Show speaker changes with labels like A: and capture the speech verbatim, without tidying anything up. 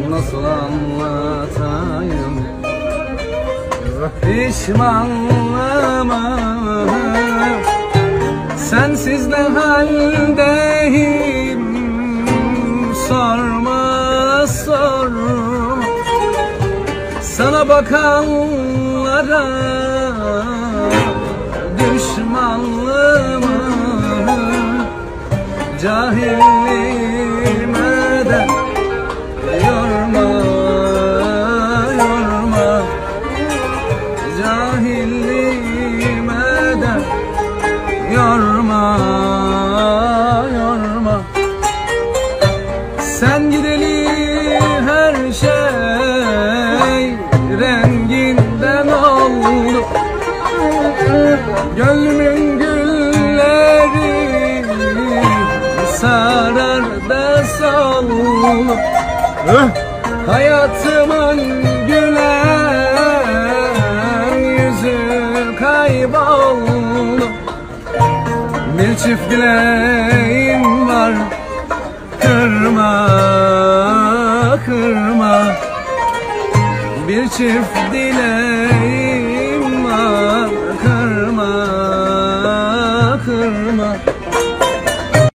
A: nasıl anlatayım pişmanlığımı? Sensiz ne haldeyim sorma sorma. Sana bakanlara düşmanlığımı, cahilliğime de yorma yorma. Cahilliğime de yorma yorma. Sen gideli her şey renginden oldu. Gönlümün gülleri sarar da soldu. Hayatımın gülen yüzü kayboldu. Bir çift dileğim var, kırma kırma. Bir çift dileğim